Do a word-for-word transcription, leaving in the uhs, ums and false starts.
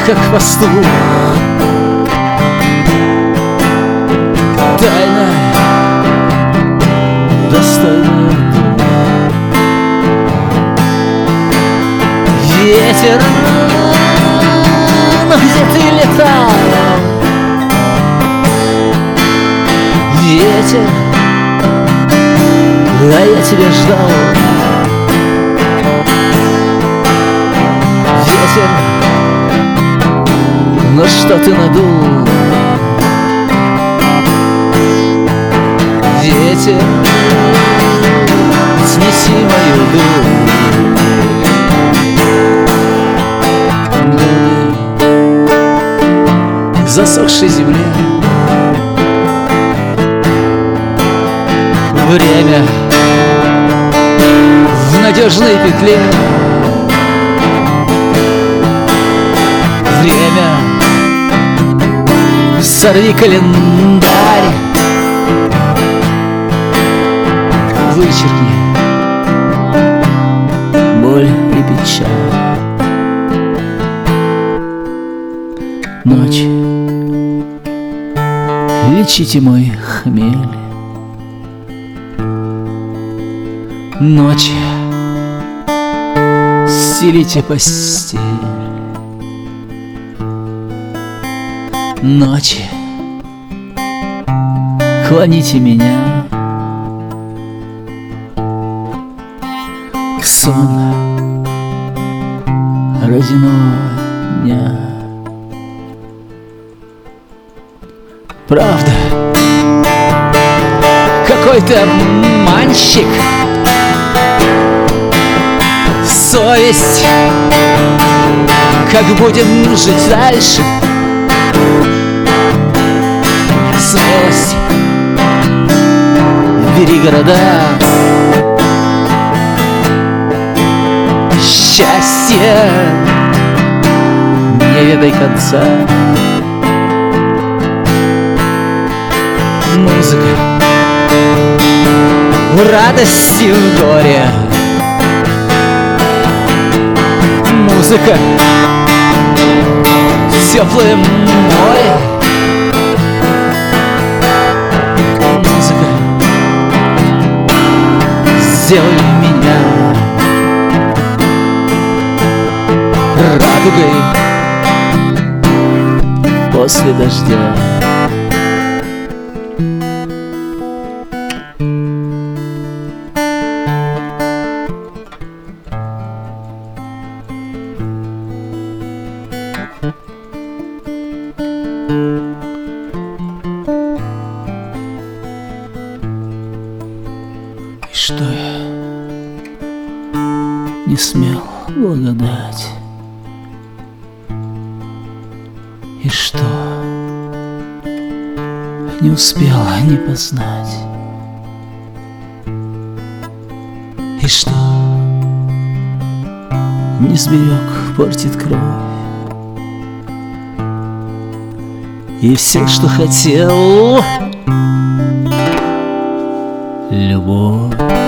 как пастух, тайная, достойная. Ветер, ну где ты летал? Ветер, а я тебя ждал. Ветер, ну что ты надул? Ветер, снеси мою душу. К засохшей земле время в надежной петле. Время, сорви календарь, вычеркни боль и печаль. Ночь, лечите мой хмель. Ночи, стелите постель. Ночи, клоните меня в сон родяного дня. Правда, какой-то обманщик. Совесть, как будем жить дальше. Смелость, бери города. Счастье, не ведай конца. Музыка, в радости, в горе. Музыка, теплое море. Музыка, сделай меня радугой после дождя. И что я не смел благодать? И что не успел не познать? И что не сберег, портит кровь? И все, что хотел, любовь.